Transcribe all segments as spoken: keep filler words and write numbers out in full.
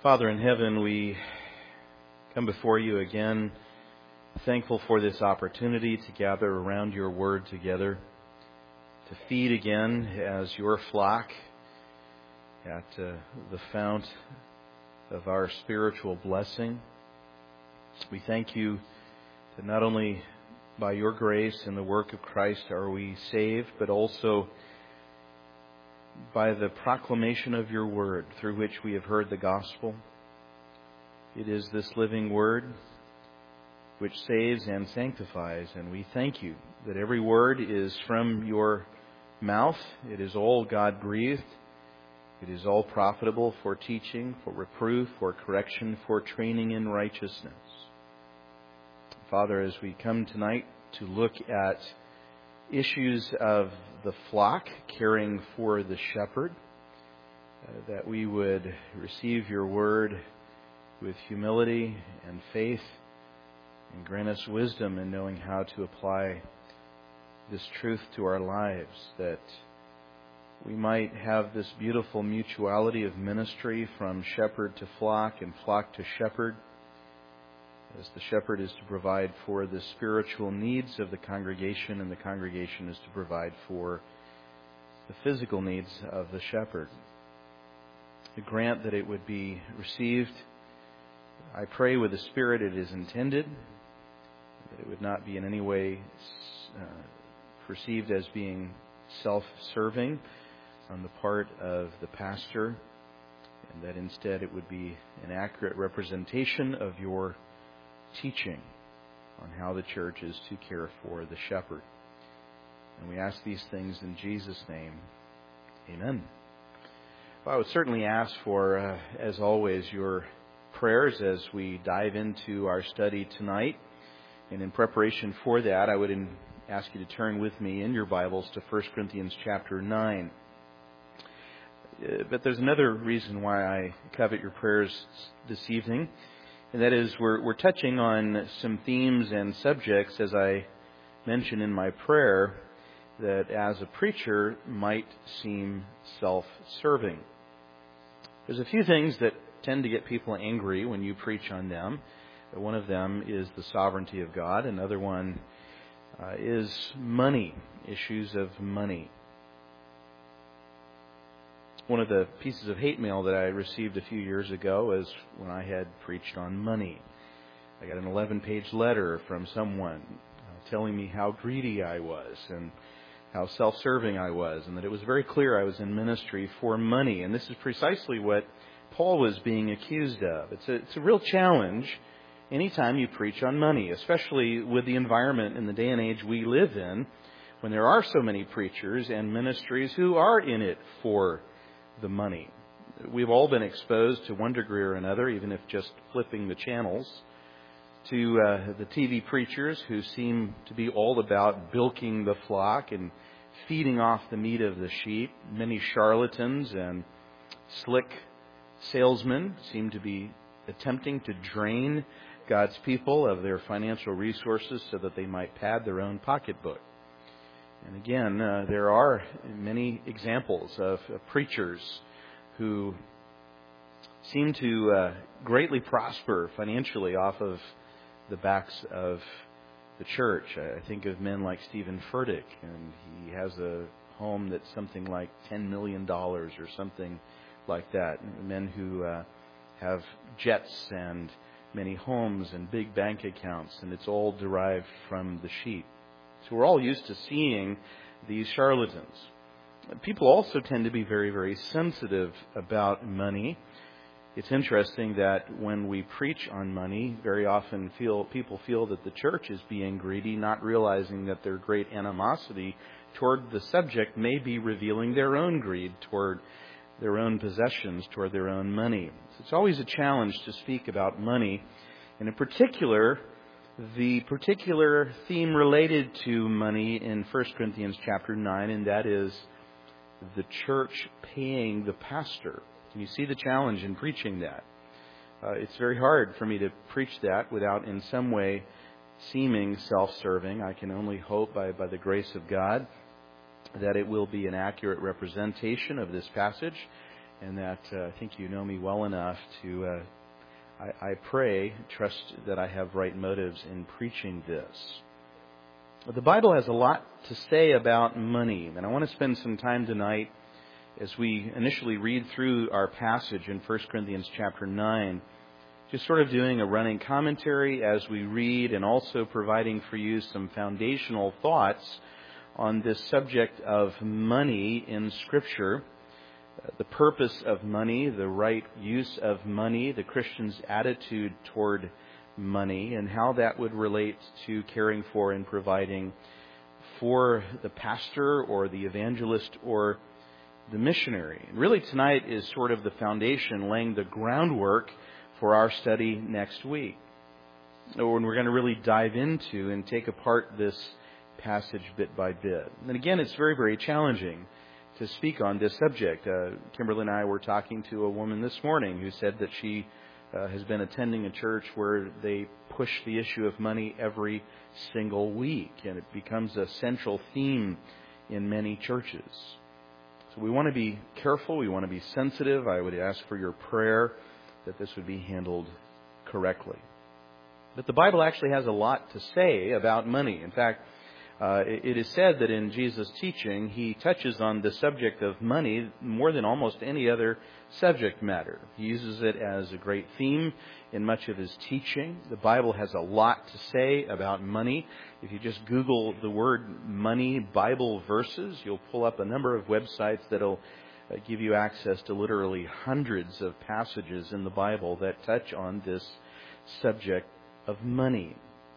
Father in heaven, we come before you again, thankful for this opportunity to gather around your word together, to feed again as your flock at uh, the fount of our spiritual blessing. We thank you that not only by your grace and the work of Christ are we saved, but also by the proclamation of your word through which we have heard the gospel. It is this living word which saves and sanctifies, and we thank you that every word is from your mouth. It is all God-breathed. It is all profitable for teaching, for reproof, for correction, for training in righteousness. Father, as we come tonight to look at issues of the flock, caring for the shepherd, uh, that we would receive your word with humility and faith, and grant us wisdom in knowing how to apply this truth to our lives, that we might have this beautiful mutuality of ministry from shepherd to flock and flock to shepherd, as the shepherd is to provide for the spiritual needs of the congregation, and the congregation is to provide for the physical needs of the shepherd. I grant that it would be received, I pray, with the spirit it is intended, that it would not be in any way uh, perceived as being self-serving on the part of the pastor, and that instead it would be an accurate representation of your teaching on how the church is to care for the shepherd. And we ask these things in Jesus' name. Amen. Well, I would certainly ask for, uh, as always, your prayers as we dive into our study tonight. And in preparation for that, I would in, ask you to turn with me in your Bibles to First Corinthians chapter nine. Uh, but there's another reason why I covet your prayers this evening. And that is, we're, we're touching on some themes and subjects, as I mentioned in my prayer, that as a preacher might seem self-serving. There's a few things that tend to get people angry when you preach on them. One of them is the sovereignty of God. Another one uh, is money, issues of money. One of the pieces of hate mail that I received a few years ago was when I had preached on money. I got an eleven-page letter from someone uh, telling me how greedy I was and how self-serving I was, and that it was very clear I was in ministry for money. And this is precisely what Paul was being accused of. It's a, it's a real challenge anytime you preach on money, especially with the environment in the day and age we live in, when there are so many preachers and ministries who are in it for the money. We've all been exposed to one degree or another, even if just flipping the channels, to uh, the T V preachers who seem to be all about bilking the flock and feeding off the meat of the sheep. Many charlatans and slick salesmen seem to be attempting to drain God's people of their financial resources so that they might pad their own pocketbook. And again, uh, there are many examples of uh, preachers who seem to uh, greatly prosper financially off of the backs of the church. I think of men like Stephen Furtick, and he has a home that's something like ten million dollars or something like that. Men who uh, have jets and many homes and big bank accounts, and it's all derived from the sheep. So we're all used to seeing these charlatans. People also tend to be very, very sensitive about money. It's interesting that when we preach on money, very often feel people feel that the church is being greedy, not realizing that their great animosity toward the subject may be revealing their own greed toward their own possessions, toward their own money. So it's always a challenge to speak about money, and in particular, the particular theme related to money in First Corinthians chapter nine, and that is the church paying the pastor. Can you see the challenge in preaching that? Uh, it's very hard for me to preach that without in some way seeming self-serving. I can only hope by, by the grace of God that it will be an accurate representation of this passage and that uh, I think you know me well enough to, uh, I, I pray, trust that I have right motives in preaching this. The Bible has a lot to say about money, and I want to spend some time tonight as we initially read through our passage in First Corinthians chapter nine, just sort of doing a running commentary as we read and also providing for you some foundational thoughts on this subject of money in Scripture, the purpose of money, the right use of money, the Christian's attitude toward money, and how that would relate to caring for and providing for the pastor or the evangelist or the missionary. And really tonight is sort of the foundation, laying the groundwork for our study next week, when we're going to really dive into and take apart this passage bit by bit. And again, it's very, very challenging to speak on this subject. Uh, Kimberly and I were talking to a woman this morning who said that she uh, has been attending a church where they push the issue of money every single week, and it becomes a central theme in many churches. So we want to be careful, we want to be sensitive. I would ask for your prayer that this would be handled correctly. But the Bible actually has a lot to say about money. In fact, uh, it is said that in Jesus' teaching, he touches on the subject of money more than almost any other subject matter. He uses it as a great theme in much of his teaching. The Bible has a lot to say about money. If you just Google the word money Bible verses, you'll pull up a number of websites that'll uh, give you access to literally hundreds of passages in the Bible that touch on this subject of money.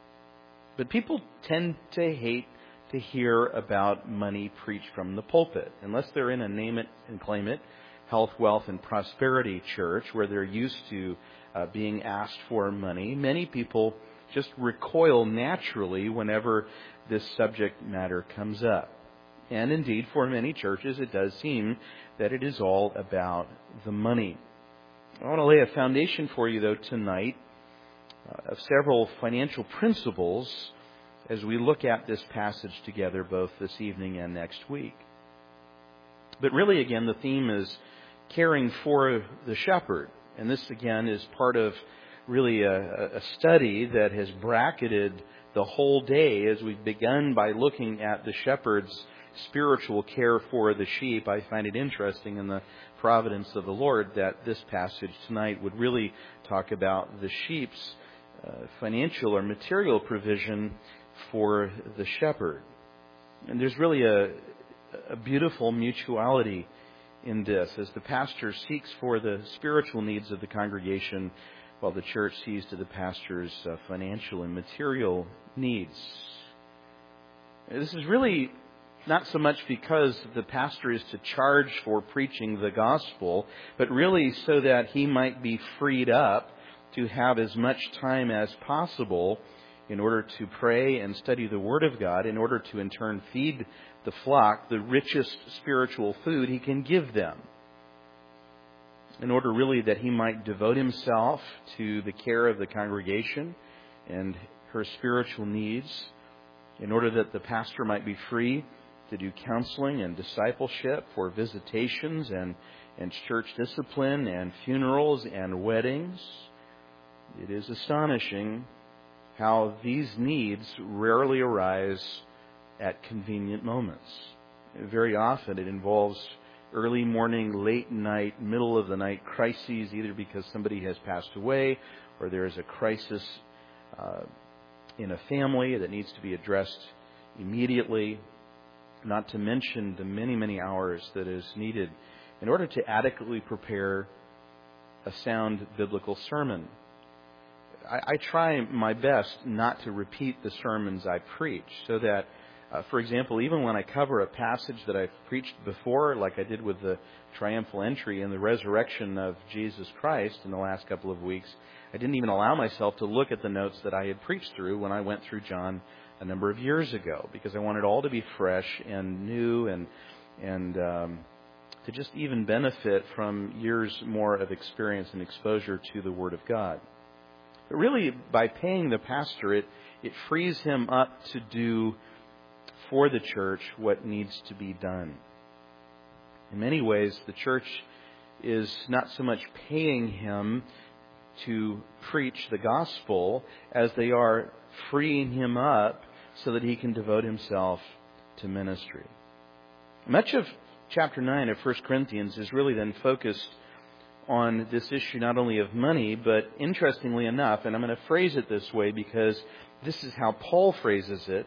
But people tend to hate to hear about money preached from the pulpit, unless they're in a name it and claim it, health, wealth, and prosperity church where they're used to uh, being asked for money. Many people just recoil naturally whenever this subject matter comes up. And indeed, for many churches, it does seem that it is all about the money. I want to lay a foundation for you, though, tonight uh, of several financial principles as we look at this passage together both this evening and next week. But really, again, the theme is caring for the shepherd. And this, again, is part of really a, a study that has bracketed the whole day as we've begun by looking at the shepherd's spiritual care for the sheep. I find it interesting in the providence of the Lord that this passage tonight would really talk about the sheep's uh, financial or material provision for the shepherd. And there's really a, a beautiful mutuality in this as the pastor seeks for the spiritual needs of the congregation while the church sees to the pastor's uh, financial and material needs. This is really not so much because the pastor is to charge for preaching the gospel, but really so that he might be freed up to have as much time as possible in order to pray and study the Word of God, in order to in turn feed the flock the richest spiritual food he can give them, in order really that he might devote himself to the care of the congregation and her spiritual needs, in order that the pastor might be free to do counseling and discipleship for visitations and, and church discipline and funerals and weddings. It is astonishing how these needs rarely arise at convenient moments. Very often it involves early morning, late night, middle of the night crises, either because somebody has passed away or there is a crisis uh, in a family that needs to be addressed immediately, not to mention the many, many hours that is needed in order to adequately prepare a sound biblical sermon. I, I try my best not to repeat the sermons I preach, so that, uh, for example, even when I cover a passage that I've preached before, like I did with the triumphal entry and the resurrection of Jesus Christ in the last couple of weeks, I didn't even allow myself to look at the notes that I had preached through when I went through John a number of years ago, because I wanted all to be fresh and new and and um, to just even benefit from years more of experience and exposure to the Word of God. But really, by paying the pastor, it, it frees him up to do for the church what needs to be done. In many ways, the church is not so much paying him to preach the gospel as they are freeing him up so that he can devote himself to ministry. Much of chapter nine of First Corinthians is really then focused on this issue not only of money, but interestingly enough, and I'm going to phrase it this way because this is how Paul phrases it,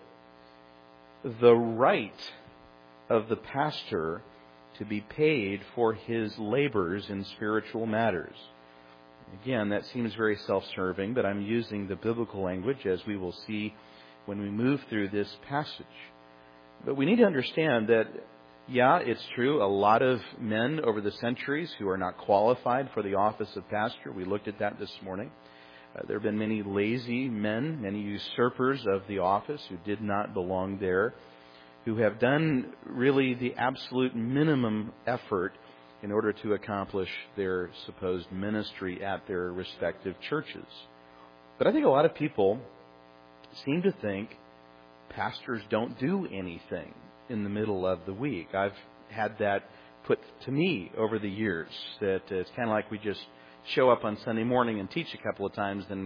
the right of the pastor to be paid for his labors in spiritual matters. Again, that seems very self-serving, but I'm using the biblical language as we will see when we move through this passage. But we need to understand that, yeah, it's true, a lot of men over the centuries who are not qualified for the office of pastor. We looked at that this morning. Uh, there have been many lazy men, many usurpers of the office who did not belong there, who have done really the absolute minimum effort in order to accomplish their supposed ministry at their respective churches. But I think a lot of people seem to think pastors don't do anything in the middle of the week. I've had that put to me over the years, that it's kind of like we just show up on Sunday morning and teach a couple of times, then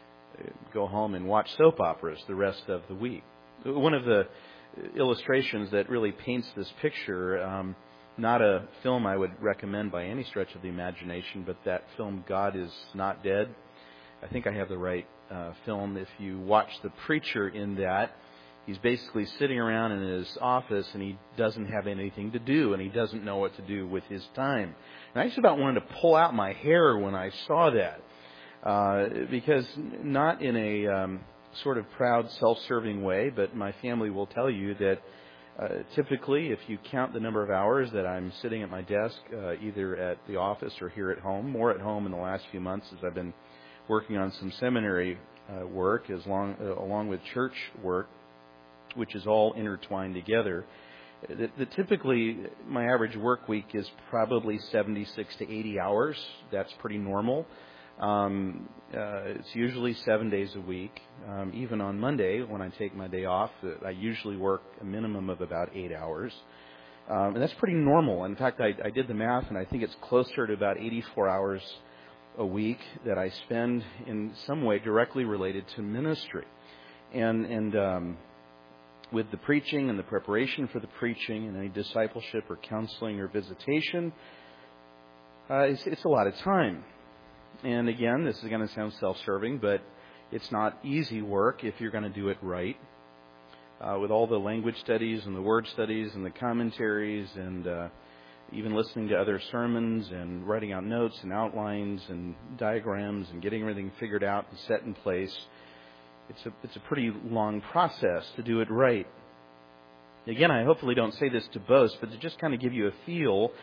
go home and watch soap operas the rest of the week. One of the illustrations that really paints this picture, um, not a film I would recommend by any stretch of the imagination, but that film God Is Not Dead. I think I have the right uh, film. If you watch the preacher in that, he's basically sitting around in his office and he doesn't have anything to do and he doesn't know what to do with his time. And I just about wanted to pull out my hair when I saw that, uh, because not in a um, sort of proud, self-serving way, but my family will tell you that uh, typically if you count the number of hours that I'm sitting at my desk, uh, either at the office or here at home, more at home in the last few months as I've been working on some seminary uh, work as long, uh, along with church work, which is all intertwined together, that, that typically my average work week is probably seventy-six to eighty hours. That's pretty normal. Um, uh, it's usually seven days a week. Um, even on Monday, when I take my day off, I usually work a minimum of about eight hours. Um, and that's pretty normal. In fact, I, I did the math, and I think it's closer to about eighty-four hours a week that I spend in some way directly related to ministry. And, and um, with the preaching and the preparation for the preaching and any discipleship or counseling or visitation, uh, it's, it's a lot of time. And again, this is going to sound self-serving, but it's not easy work if you're going to do it right. Uh, with all the language studies and the word studies and the commentaries and uh, even listening to other sermons and writing out notes and outlines and diagrams and getting everything figured out and set in place, it's a, it's a pretty long process to do it right. Again, I hopefully don't say this to boast, but to just kind of give you a feel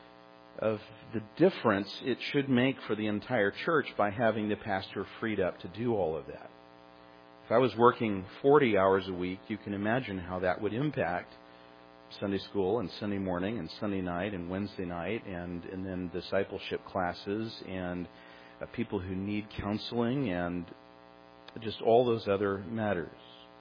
of the difference it should make for the entire church by having the pastor freed up to do all of that. If I was working forty hours a week, you can imagine how that would impact Sunday school and Sunday morning and Sunday night and Wednesday night and, and then discipleship classes and uh, people who need counseling and just all those other matters.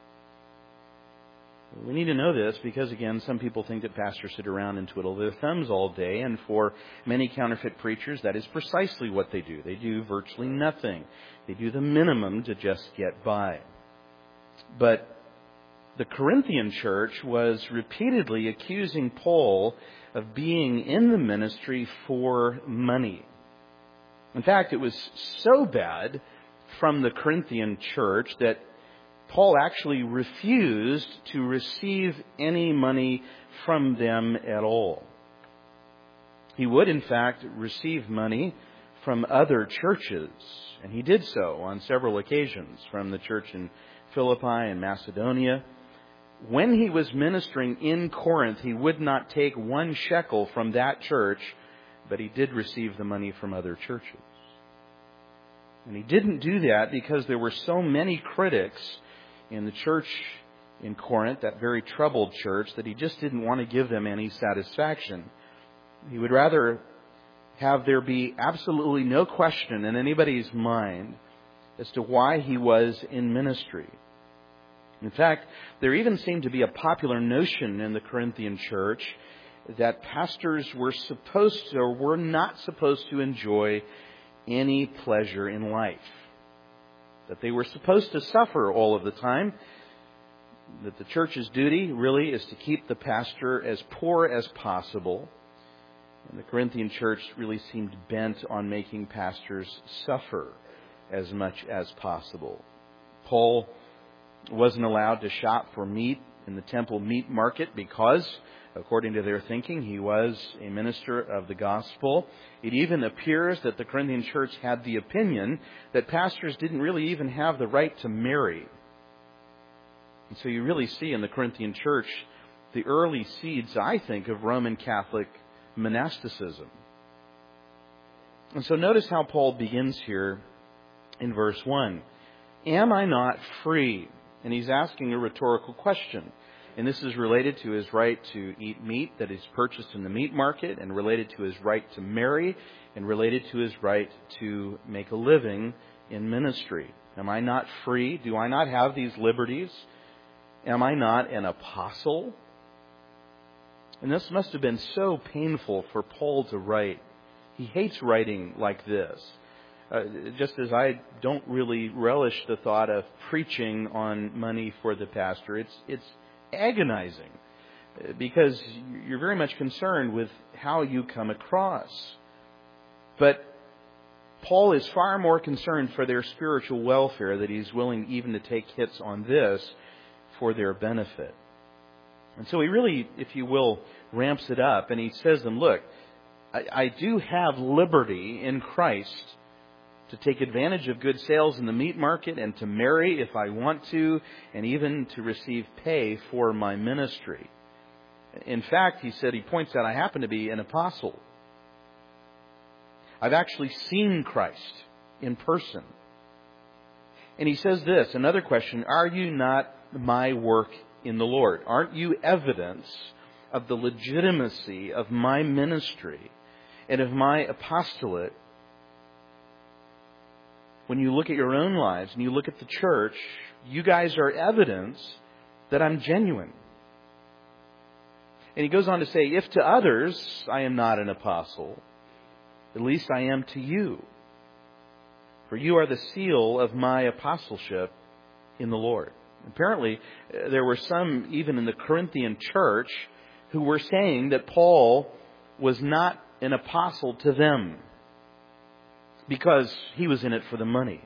We need to know this because, again, some people think that pastors sit around and twiddle their thumbs all day, and for many counterfeit preachers, that is precisely what they do. They do virtually nothing. They do the minimum to just get by. But the Corinthian church was repeatedly accusing Paul of being in the ministry for money. In fact, it was so bad from the Corinthian church that Paul actually refused to receive any money from them at all. He would, in fact, receive money from other churches, and he did so on several occasions, from the church in Philippi and Macedonia. When he was ministering in Corinth, he would not take one shekel from that church, but he did receive the money from other churches. And he didn't do that because there were so many critics in the church in Corinth, that very troubled church, that he just didn't want to give them any satisfaction. He would rather have there be absolutely no question in anybody's mind as to why he was in ministry. In fact, there even seemed to be a popular notion in the Corinthian church that pastors were supposed to, or were not supposed to enjoy any pleasure in life. That they were supposed to suffer all of the time. That the church's duty really is to keep the pastor as poor as possible. And the Corinthian church really seemed bent on making pastors suffer as much as possible. Paul wasn't allowed to shop for meat in the temple meat market because, according to their thinking, he was a minister of the gospel. It even appears that the Corinthian church had the opinion that pastors didn't really even have the right to marry. And so you really see in the Corinthian church the early seeds, I think, of Roman Catholic monasticism. And so notice how Paul begins here in verse one. Am I not free? And he's asking a rhetorical question. And this is related to his right to eat meat that is purchased in the meat market, and related to his right to marry, and related to his right to make a living in ministry. Am I not free? Do I not have these liberties? Am I not an apostle? And this must have been so painful for Paul to write. He hates writing like this. Uh, just as I don't really relish the thought of preaching on money for the pastor. It's it's agonizing because you're very much concerned with how you come across. But Paul is far more concerned for their spiritual welfare that he's willing even to take hits on this for their benefit. And so he really, if you will, ramps it up and he says to them, look, I, I do have liberty in Christ to take advantage of good sales in the meat market and to marry if I want to, and even to receive pay for my ministry. In fact, he said, he points out, I happen to be an apostle. I've actually seen Christ in person. And he says this, another question, are you not my work in the Lord? Aren't you evidence of the legitimacy of my ministry and of my apostolate? When you look at your own lives and you look at the church, you guys are evidence that I'm genuine. And he goes on to say, if to others I am not an apostle, at least I am to you. For you are the seal of my apostleship in the Lord. Apparently, there were some, even in the Corinthian church, who were saying that Paul was not an apostle to them because he was in it for the money.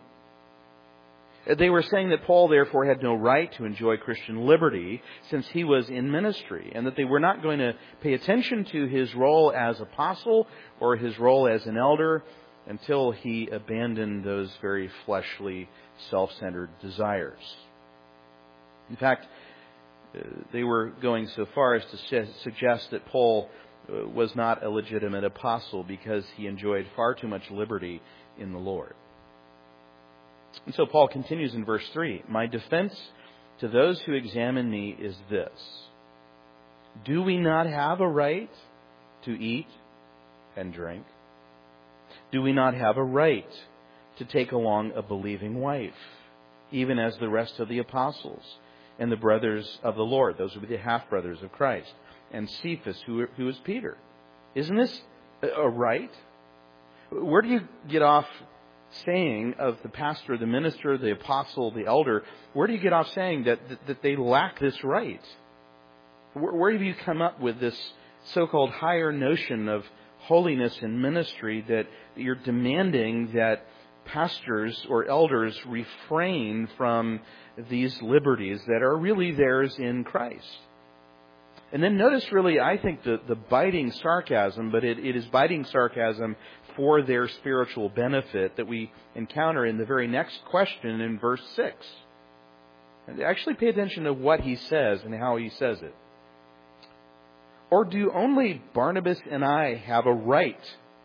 They were saying that Paul, therefore, had no right to enjoy Christian liberty since he was in ministry, and that they were not going to pay attention to his role as apostle or his role as an elder until he abandoned those very fleshly, self-centered desires. In fact, they were going so far as to suggest that Paul was not a legitimate apostle because he enjoyed far too much liberty in the Lord. And so Paul continues in verse three, my defense to those who examine me is this. Do we not have a right to eat and drink? Do we not have a right to take along a believing wife, even as the rest of the apostles and the brothers of the Lord? Those would be the half-brothers of Christ. And Cephas, who, who is Peter. Isn't this a right? Where do you get off saying of the pastor, the minister, the apostle, the elder, where do you get off saying that, that, that they lack this right? Where, where do you come up with this so-called higher notion of holiness in ministry that you're demanding that pastors or elders refrain from these liberties that are really theirs in Christ? And then notice really, I think, the, the biting sarcasm, but it, it is biting sarcasm for their spiritual benefit that we encounter in the very next question in verse six. And actually pay attention to what he says and how he says it. Or do only Barnabas and I have a right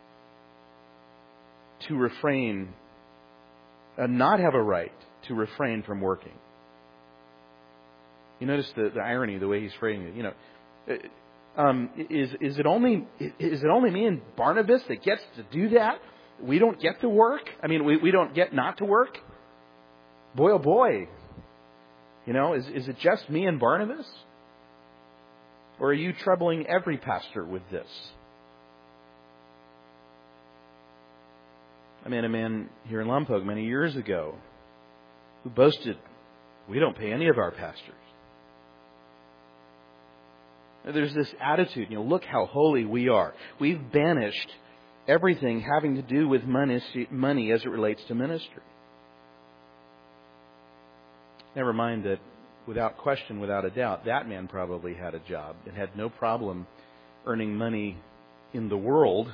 to refrain, uh, not have a right to refrain from working? You notice the, the irony, the way he's phrasing it. You know, um, is is it only is it only me and Barnabas that gets to do that? We don't get to work. I mean, we, we don't get not to work. Boy, oh boy. You know, is is it just me and Barnabas? Or are you troubling every pastor with this? I met a man here in Lompoc many years ago who boasted, we don't pay any of our pastors. There's this attitude, you know, look how holy we are. We've banished everything having to do with money, money as it relates to ministry. Never mind that, without question, without a doubt, that man probably had a job and had no problem earning money in the world.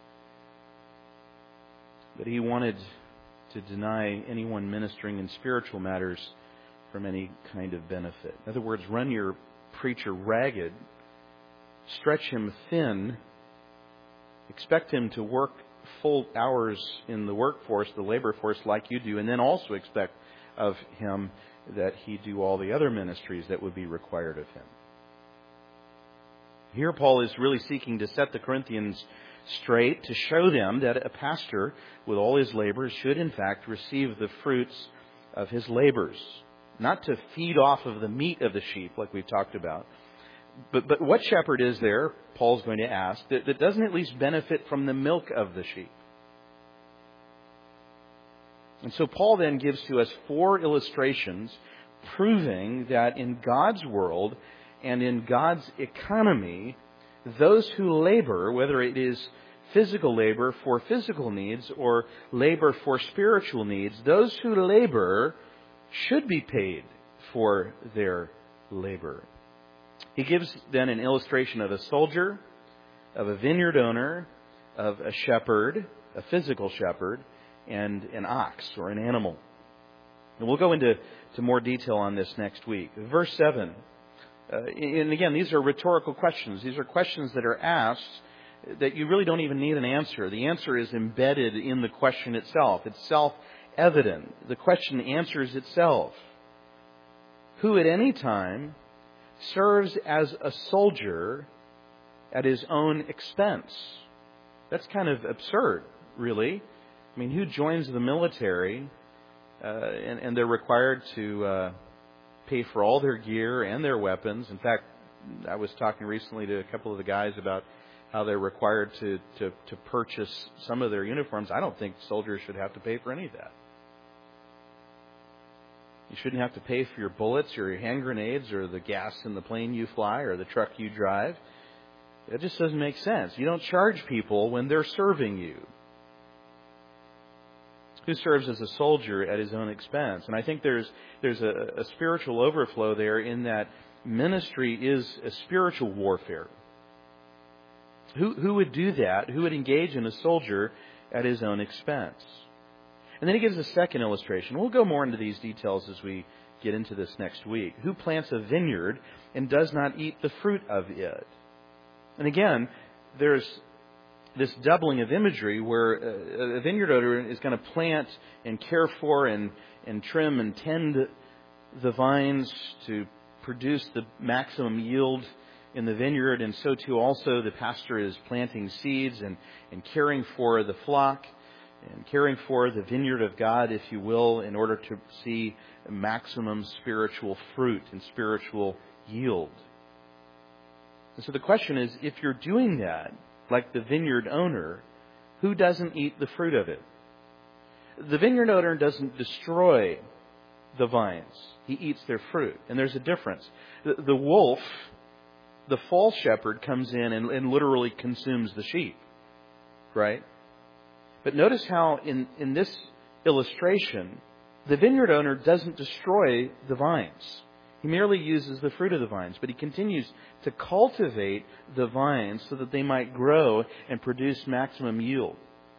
But he wanted to deny anyone ministering in spiritual matters from any kind of benefit. In other words, run your preacher ragged, stretch him thin, expect him to work full hours in the workforce, the labor force, like you do, and then also expect of him that he do all the other ministries that would be required of him. Here Paul is really seeking to set the Corinthians straight, to show them that a pastor with all his labors should in fact receive the fruits of his labors. Not to feed off of the meat of the sheep like we've talked about. But but what shepherd is there, Paul's going to ask, that, that doesn't at least benefit from the milk of the sheep? And so Paul then gives to us four illustrations proving that in God's world and in God's economy, those who labor, whether it is physical labor for physical needs or labor for spiritual needs, those who labor should be paid for their labor. He gives then an illustration of a soldier, of a vineyard owner, of a shepherd, a physical shepherd, and an ox or an animal. And we'll go into to more detail on this next week. Verse seven. Uh, and again, these are rhetorical questions. These are questions that are asked that you really don't even need an answer. The answer is embedded in the question itself. It's self-evident. The question answers itself. Who at any time serves as a soldier at his own expense? That's kind of absurd, really. I mean, who joins the military uh, and, and they're required to uh, pay for all their gear and their weapons? In fact, I was talking recently to a couple of the guys about how they're required to, to, to purchase some of their uniforms. I don't think soldiers should have to pay for any of that. You shouldn't have to pay for your bullets or your hand grenades or the gas in the plane you fly or the truck you drive. It just doesn't make sense. You don't charge people when they're serving you. Who serves as a soldier at his own expense? And I think there's there's a, a spiritual overflow there in that ministry is a spiritual warfare. Who who would do that? Who would engage in a soldier at his own expense? And then he gives a second illustration. We'll go more into these details as we get into this next week. Who plants a vineyard and does not eat the fruit of it? And again, there's this doubling of imagery where a vineyard owner is going to plant and care for and, and trim and tend the vines to produce the maximum yield in the vineyard. And so too also the pastor is planting seeds and, and caring for the flock and caring for the vineyard of God, if you will, in order to see maximum spiritual fruit and spiritual yield. And so the question is, if you're doing that, like the vineyard owner, who doesn't eat the fruit of it? The vineyard owner doesn't destroy the vines. He eats their fruit. And there's a difference. The, the wolf, the false shepherd, comes in and, and literally consumes the sheep. Right? But notice how in, in this illustration, the vineyard owner doesn't destroy the vines. He merely uses the fruit of the vines, but he continues to cultivate the vines so that they might grow and produce maximum yield.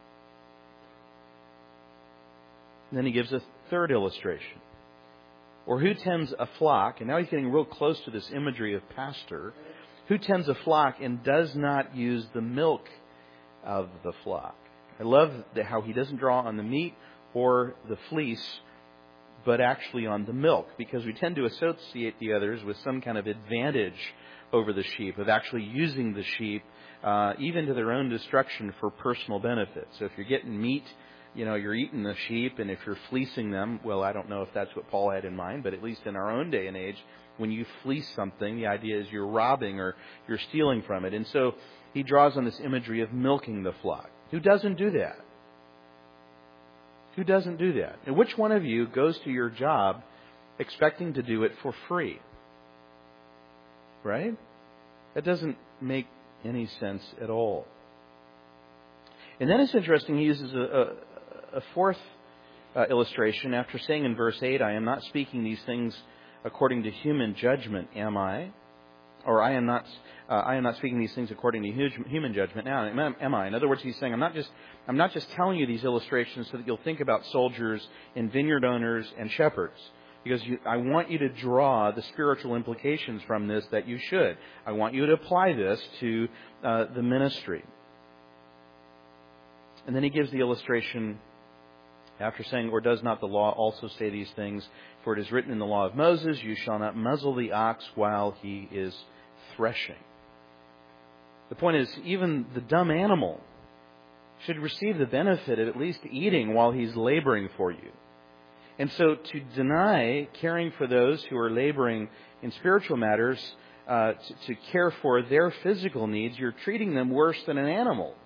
And then he gives a third illustration. Or who tends a flock, and now he's getting real close to this imagery of pastor, who tends a flock and does not use the milk of the flock. I love how he doesn't draw on the meat or the fleece, but actually on the milk, because we tend to associate the others with some kind of advantage over the sheep, of actually using the sheep uh, even to their own destruction for personal benefit. So if you're getting meat you know, you're eating the sheep, and if you're fleecing them, well, I don't know if that's what Paul had in mind, but at least in our own day and age, when you fleece something, the idea is you're robbing or you're stealing from it. And so he draws on this imagery of milking the flock. Who doesn't do that? Who doesn't do that? And which one of you goes to your job expecting to do it for free? Right? That doesn't make any sense at all. And then it's interesting, he uses a, a, a fourth uh, illustration after saying in verse eight, I am not speaking these things according to human judgment, am I? Or I am not uh, I am not speaking these things according to human judgment now, am, am I? In other words, he's saying, I'm not just I'm not just telling you these illustrations so that you'll think about soldiers and vineyard owners and shepherds. Because you, I want you to draw the spiritual implications from this that you should. I want you to apply this to uh, the ministry. And then he gives the illustration after saying, or does not the law also say these things? For it is written in the law of Moses, you shall not muzzle the ox while he is threshing. The point is, even the dumb animal should receive the benefit of at least eating while he's laboring for you. And so to deny caring for those who are laboring in spiritual matters, uh, to, to care for their physical needs, you're treating them worse than an animal,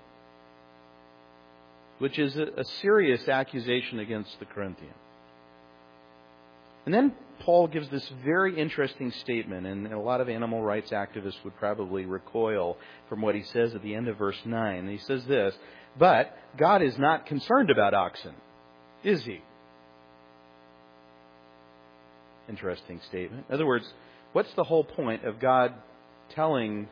which is a, a serious accusation against the Corinthians. And then Paul gives this very interesting statement, and a lot of animal rights activists would probably recoil from what he says at the end of verse nine. And he says this, but God is not concerned about oxen, is he? Interesting statement. In other words, what's the whole point of God telling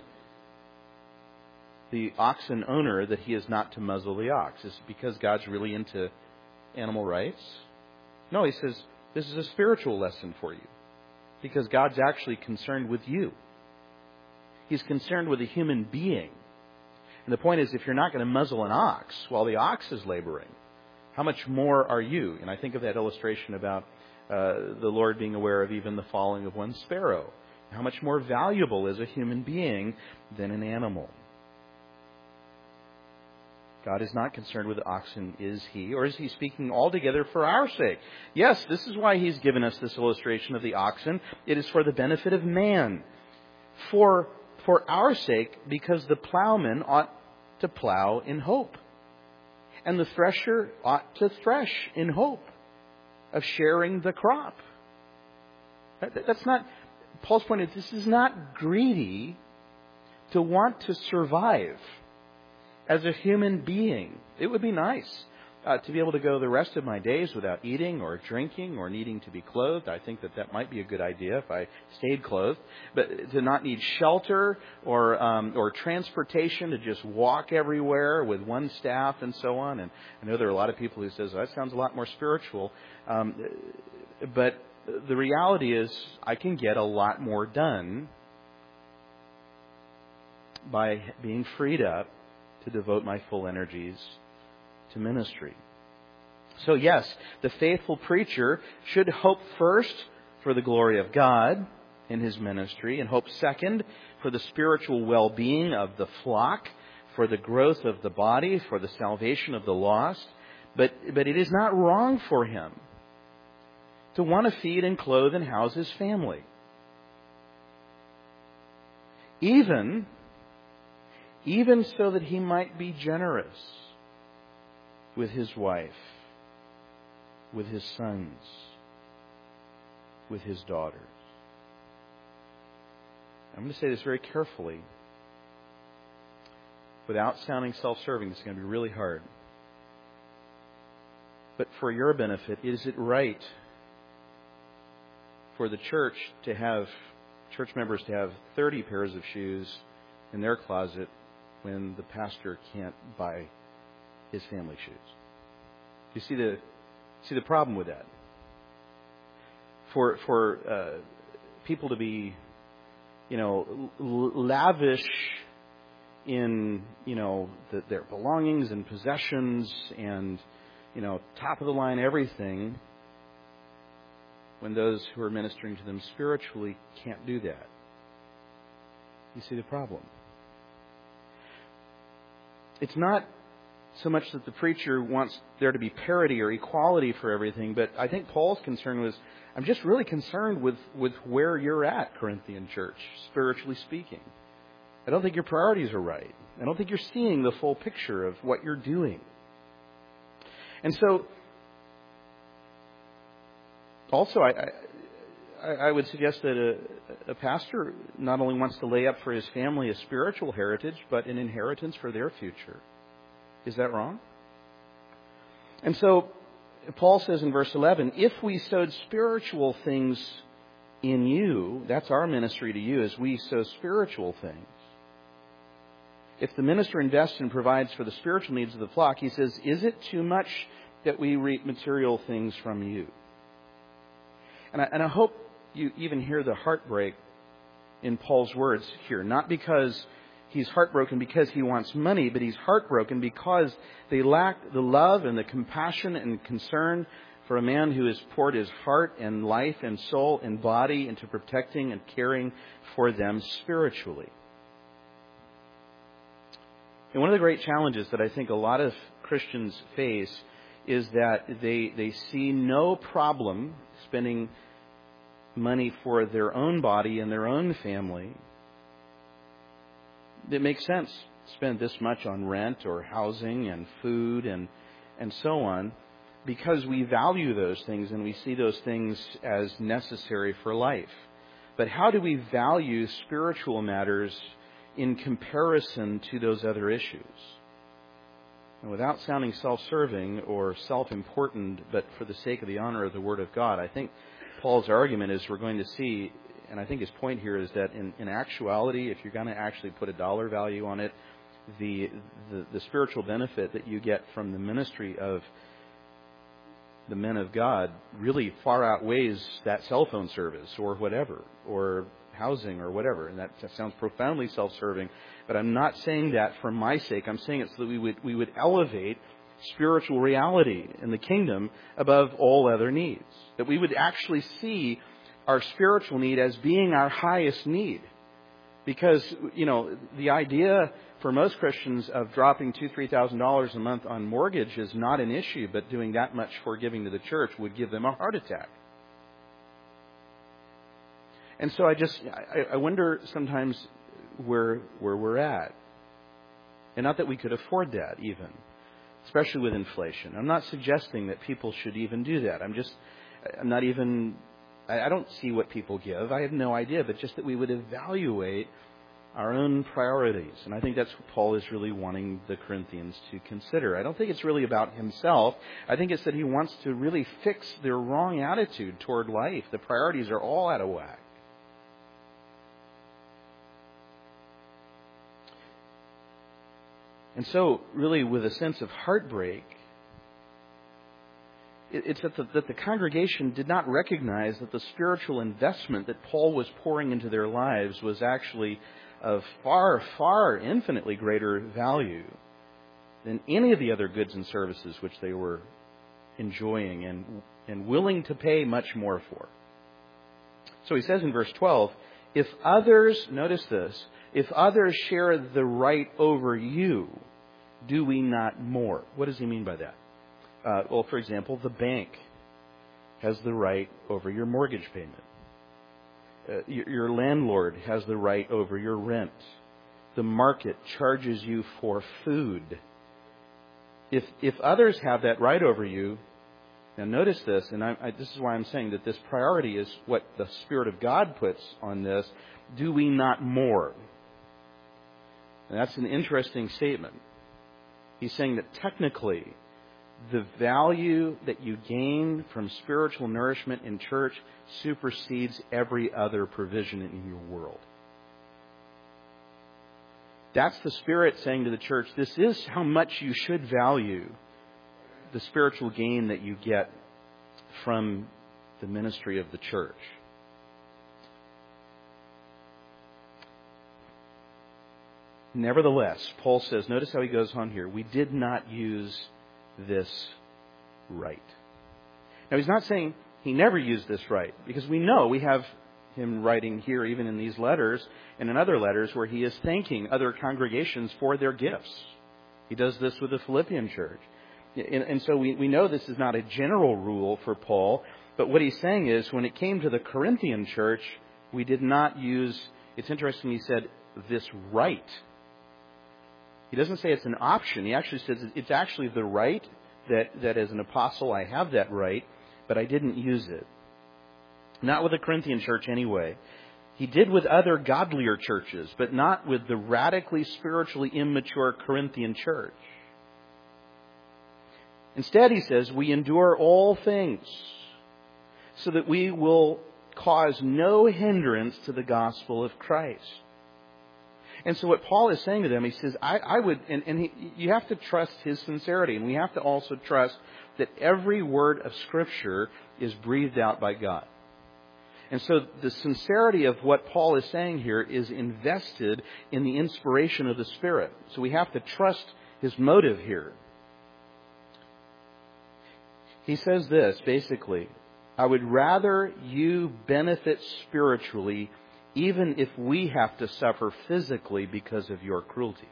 the oxen owner that he is not to muzzle the ox? Is it because God's really into animal rights? No, he says this is a spiritual lesson for you. Because God's actually concerned with you. He's concerned with a human being. And the point is, if you're not going to muzzle an ox while the ox is laboring, how much more are you? And I think of that illustration about uh, the Lord being aware of even the falling of one sparrow. How much more valuable is a human being than an animal? God is not concerned with the oxen, is he? Or is he speaking altogether for our sake? Yes, this is why he's given us this illustration of the oxen. It is for the benefit of man. For, for our sake, because the plowman ought to plow in hope. And the thresher ought to thresh in hope of sharing the crop. That's not, Paul's point is, this is not greedy to want to survive as a human being. It would be nice uh, to be able to go the rest of my days without eating or drinking or needing to be clothed. I think that that might be a good idea if I stayed clothed. But to not need shelter or um, or transportation, to just walk everywhere with one staff and so on. And I know there are a lot of people who says, oh, that sounds a lot more spiritual. Um, but the reality is I can get a lot more done by being freed up to devote my full energies to ministry. So yes, the faithful preacher should hope first for the glory of God in his ministry, and hope second for the spiritual well-being of the flock, for the growth of the body, for the salvation of the lost. But, but it is not wrong for him to want to feed and clothe and house his family. Even Even so that he might be generous with his wife, with his sons, with his daughters. I'm going to say this very carefully, without sounding self-serving. This is going to be really hard. But for your benefit, is it right for the church to have, church members to have thirty pairs of shoes in their closet when the pastor can't buy his family shoes? You see the see the problem with that. For for uh, people to be, you know, l- lavish in, you know, the, their belongings and possessions and, you know, top of the line everything, when those who are ministering to them spiritually can't do that. You see the problem. It's not so much that the preacher wants there to be parity or equality for everything, but I think Paul's concern was, I'm just really concerned with, with where you're at, Corinthian church, spiritually speaking. I don't think your priorities are right. I don't think you're seeing the full picture of what you're doing. And so, also, I, I, I would suggest that a, a pastor not only wants to lay up for his family a spiritual heritage, but an inheritance for their future. Is that wrong? And so, Paul says in verse eleven, if we sowed spiritual things in you, that's our ministry to you, as we sow spiritual things. If the minister invests and provides for the spiritual needs of the flock, he says, is it too much that we reap material things from you? And I, and I hope you even hear the heartbreak in Paul's words here. Not because he's heartbroken because he wants money, but he's heartbroken because they lack the love and the compassion and concern for a man who has poured his heart and life and soul and body into protecting and caring for them spiritually. And one of the great challenges that I think a lot of Christians face is that they they see no problem spending money for their own body and their own family. It makes sense to spend this much on rent or housing and food and and so on, because we value those things and we see those things as necessary for life. But how do we value spiritual matters in comparison to those other issues? And without sounding self-serving or self-important, but for the sake of the honor of the Word of God, I think Paul's argument is we're going to see, and I think his point here is that in, in actuality, if you're going to actually put a dollar value on it, the, the the spiritual benefit that you get from the ministry of the men of God really far outweighs that cell phone service or whatever, or housing or whatever. And that, that sounds profoundly self-serving, but I'm not saying that for my sake. I'm saying it so that we would we would elevate spiritual reality in the kingdom above all other needs. That we would actually see our spiritual need as being our highest need. Because, you know, the idea for most Christians of dropping two thousand dollars, three thousand dollars a month on mortgage is not an issue, but doing that much for giving to the church would give them a heart attack. And so I just, I, I wonder sometimes where where we're at. And not that we could afford that even, especially with inflation. I'm not suggesting that people should even do that. I'm just, I'm not even, I don't see what people give. I have no idea, but just that we would evaluate our own priorities. And I think that's what Paul is really wanting the Corinthians to consider. I don't think it's really about himself. I think it's that he wants to really fix their wrong attitude toward life. The priorities are all out of whack. And so, really, with a sense of heartbreak, it's that the, that the congregation did not recognize that the spiritual investment that Paul was pouring into their lives was actually of far, far infinitely greater value than any of the other goods and services which they were enjoying and, and willing to pay much more for. So he says in verse twelve, if others, notice this, if others share the right over you, do we not more? What does he mean by that? Uh, well, for example, the bank has the right over your mortgage payment. Uh, your, your landlord has the right over your rent. The market charges you for food. If if others have that right over you, now notice this, and I, I, this is why I'm saying that this priority is what the Spirit of God puts on this. Do we not more? And that's an interesting statement. He's saying that technically, the value that you gain from spiritual nourishment in church supersedes every other provision in your world. That's the Spirit saying to the church, this is how much you should value the spiritual gain that you get from the ministry of the church. Nevertheless, Paul says, notice how he goes on here, we did not use this right. Now, he's not saying he never used this right, because we know we have him writing here, even in these letters and in other letters, where he is thanking other congregations for their gifts. He does this with the Philippian church. And, and so we, we know this is not a general rule for Paul, but what he's saying is when it came to the Corinthian church, we did not use, it's interesting he said, this right. He doesn't say it's an option. He actually says it's actually the right that, that as an apostle I have that right, but I didn't use it. Not with the Corinthian church anyway. He did with other godlier churches, but not with the radically spiritually immature Corinthian church. Instead, he says, we endure all things so that we will cause no hindrance to the gospel of Christ. And so what Paul is saying to them, he says, I, I would, and, and he, you have to trust his sincerity, and we have to also trust that every word of Scripture is breathed out by God. And so the sincerity of what Paul is saying here is invested in the inspiration of the Spirit. So we have to trust his motive here. He says this, basically, I would rather you benefit spiritually even if we have to suffer physically because of your cruelty.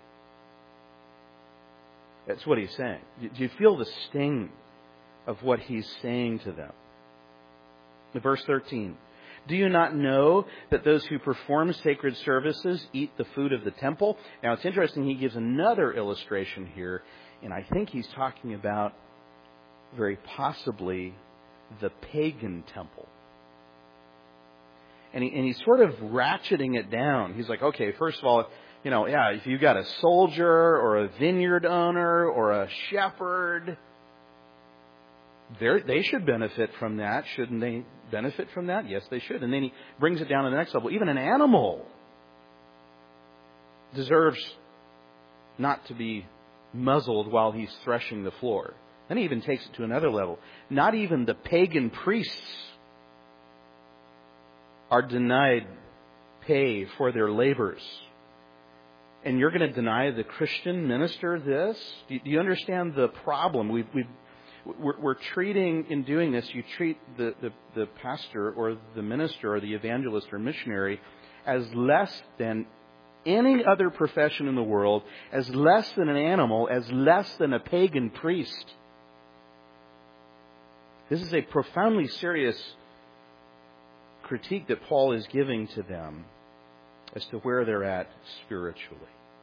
That's what he's saying. Do you feel the sting of what he's saying to them? Verse thirteen. Do you not know that those who perform sacred services eat the food of the temple? Now it's interesting, he gives another illustration here, and I think he's talking about very possibly the pagan temple. And, he, and he's sort of ratcheting it down. He's like, okay, first of all, you know, yeah, if you've got a soldier or a vineyard owner or a shepherd, they should benefit from that. Shouldn't they benefit from that? Yes, they should. And then he brings it down to the next level. Even an animal deserves not to be muzzled while he's threshing the floor. Then he even takes it to another level. Not even the pagan priests are denied pay for their labors. And you're going to deny the Christian minister this? Do you understand the problem? We've, we've, we're, we're treating, in doing this, you treat the, the, the pastor or the minister or the evangelist or missionary as less than any other profession in the world, as less than an animal, as less than a pagan priest. This is a profoundly serious critique that Paul is giving to them as to where they're at spiritually.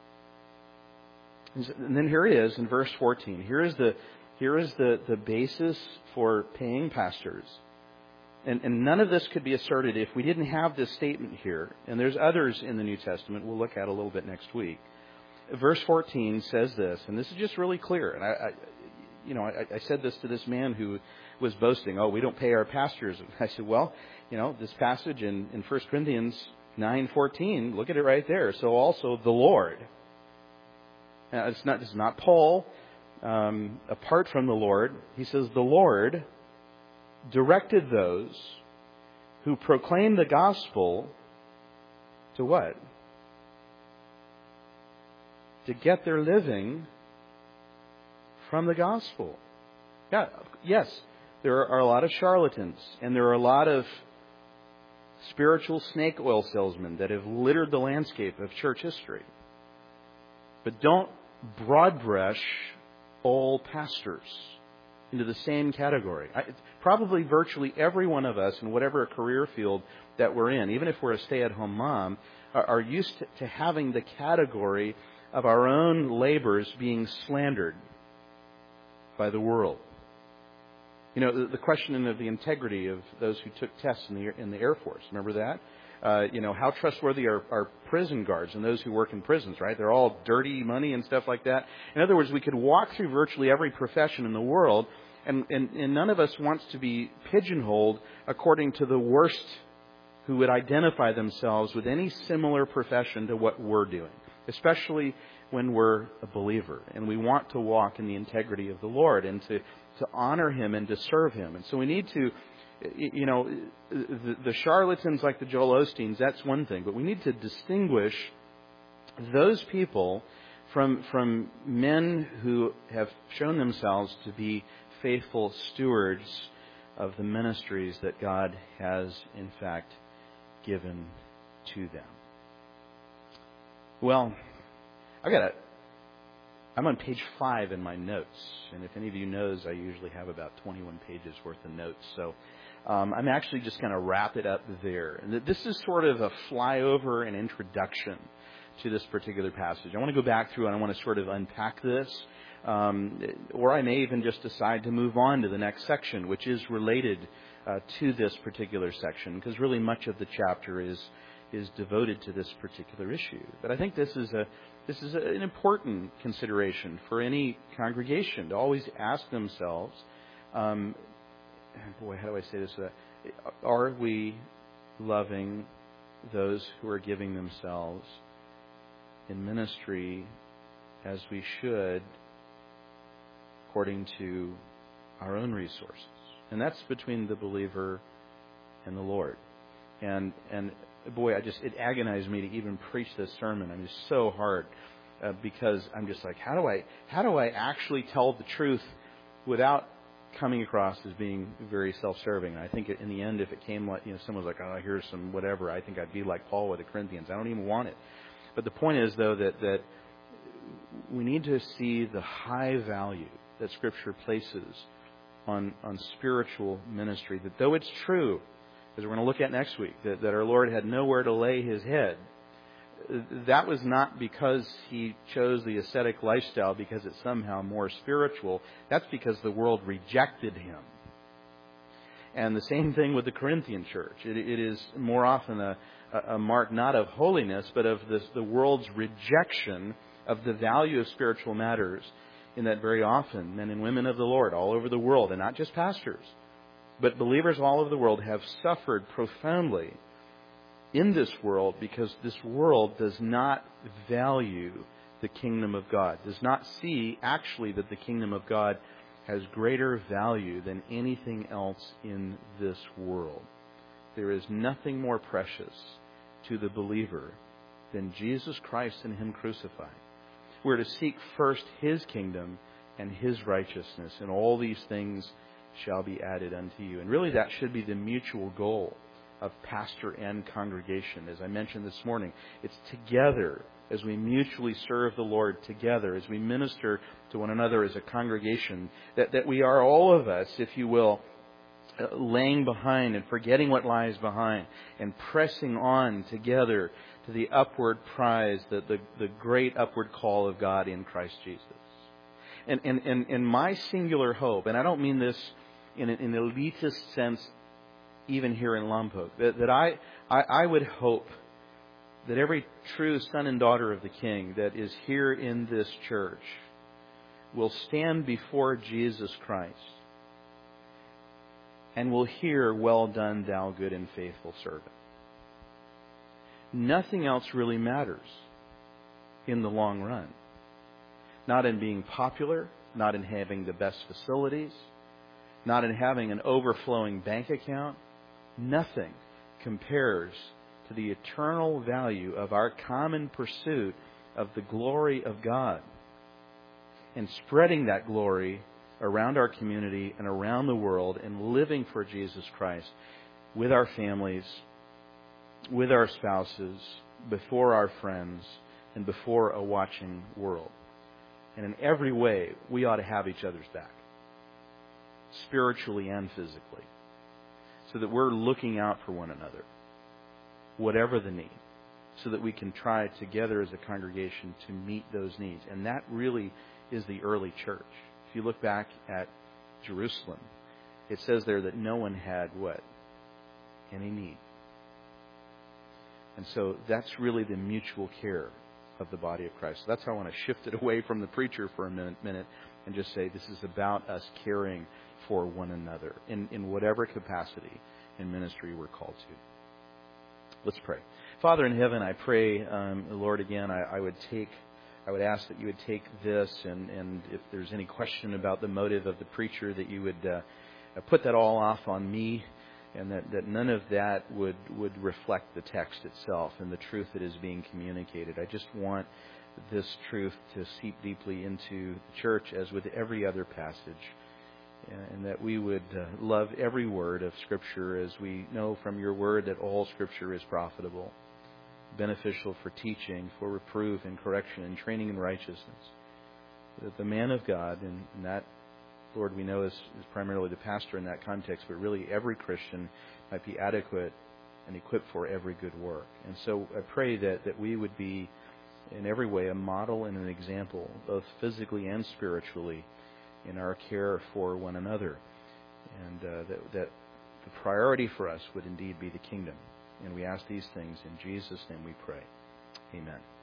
And then here it is in verse fourteen. Here is the here is the, the basis for paying pastors. And, and none of this could be asserted if we didn't have this statement here. And there's others in the New Testament we'll look at a little bit next week. Verse fourteen says this, and this is just really clear. And I, I you know, I, I said this to this man who was boasting, oh, we don't pay our pastors. And I said, well, you know, this passage in, in First Corinthians nine fourteen, look at it right there. So also the Lord. Now, it's not, it's not Paul. Um, apart from the Lord, he says the Lord directed those who proclaim the gospel to what? To get their living from the gospel. Yeah, yes, there are a lot of charlatans, and there are a lot of spiritual snake oil salesmen that have littered the landscape of church history. But don't broad brush all pastors into the same category. I, probably virtually every one of us in whatever career field that we're in, even if we're a stay-at-home mom, are, are used to, to having the category of our own labors being slandered by the world. You know, the, the question of the integrity of those who took tests in the in the Air Force. Remember that? Uh, you know, how trustworthy are, are prison guards and those who work in prisons, right? They're all dirty money and stuff like that. In other words, we could walk through virtually every profession in the world, and, and, and none of us wants to be pigeonholed according to the worst who would identify themselves with any similar profession to what we're doing, especially when we're a believer and we want to walk in the integrity of the Lord and to, to honor Him and to serve Him. And so we need to, you know, the, the charlatans like the Joel Osteens, that's one thing. But we need to distinguish those people from, from men who have shown themselves to be faithful stewards of the ministries that God has, in fact, given to them. Well, I got to, I'm on page five in my notes, and if any of you knows, I usually have about twenty-one pages worth of notes. So um, I'm actually just going to wrap it up there. And this is sort of a flyover and introduction to this particular passage. I want to go back through and I want to sort of unpack this, um, or I may even just decide to move on to the next section, which is related uh, to this particular section, because really much of the chapter is is devoted to this particular issue. But I think this is a this is a, an important consideration for any congregation to always ask themselves, um, boy, how do I say this? Uh, are we loving those who are giving themselves in ministry as we should, according to our own resources? And that's between the believer and the Lord. And and boy, I just it agonized me to even preach this sermon. I mean, it's so hard uh, because I'm just like, how do I how do I actually tell the truth without coming across as being very self-serving? And I think in the end, if it came like, you know, someone's like, oh, here's some whatever, I think I'd be like Paul with the Corinthians. I don't even want it. But the point is, though, that that we need to see the high value that Scripture places on on spiritual ministry. That though it's true, as we're going to look at next week, that, that our Lord had nowhere to lay His head, that was not because He chose the ascetic lifestyle because it's somehow more spiritual. That's because the world rejected Him. And the same thing with the Corinthian church. It, it is more often a, a mark not of holiness, but of this, the world's rejection of the value of spiritual matters, in that very often men and women of the Lord all over the world, and not just pastors, but believers all over the world, have suffered profoundly in this world because this world does not value the kingdom of God, does not see actually that the kingdom of God has greater value than anything else in this world. There is nothing more precious to the believer than Jesus Christ and Him crucified. We're to seek first His kingdom and His righteousness, and all these things shall be added unto you. And really that should be the mutual goal of pastor and congregation. As I mentioned this morning, it's together as we mutually serve the Lord together, as we minister to one another as a congregation, that, that we are all of us, if you will, uh, laying behind and forgetting what lies behind and pressing on together to the upward prize, the, the, the great upward call of God in Christ Jesus. And, and, and, and my singular hope, and I don't mean this in an, in an elitist sense, even here in Lompoc, that, that I, I, I would hope that every true son and daughter of the King that is here in this church will stand before Jesus Christ and will hear, well done, thou good and faithful servant. Nothing else really matters in the long run. Not in being popular, not in having the best facilities, not in having an overflowing bank account. Nothing compares to the eternal value of our common pursuit of the glory of God and spreading that glory around our community and around the world and living for Jesus Christ with our families, with our spouses, before our friends, and before a watching world. And in every way, we ought to have each other's back, spiritually and physically, so that we're looking out for one another, whatever the need, so that we can try together as a congregation to meet those needs. And that really is the early church. If you look back at Jerusalem, it says there that no one had what? Any need. And so that's really the mutual care of the body of Christ. So that's how I want to shift it away from the preacher for a minute, minute and just say this is about us caring for one another in, in whatever capacity in ministry we're called to. Let's pray. Father in heaven, I pray, um, Lord, again, I, I would take, I would ask that you would take this, and, and if there's any question about the motive of the preacher, that you would uh, put that all off on me, and that, that none of that would, would reflect the text itself and the truth that is being communicated. I just want this truth to seep deeply into the church as with every other passage, and that we would uh, love every word of Scripture, as we know from your word that all Scripture is profitable, beneficial for teaching, for reproof and correction and training in righteousness, that the man of God, and, and that, Lord, we know is, is primarily the pastor in that context, but really every Christian might be adequate and equipped for every good work. And so I pray that, that we would be in every way a model and an example, both physically and spiritually, in our care for one another. And uh, that, that the priority for us would indeed be the kingdom. And we ask these things in Jesus' name we pray. Amen.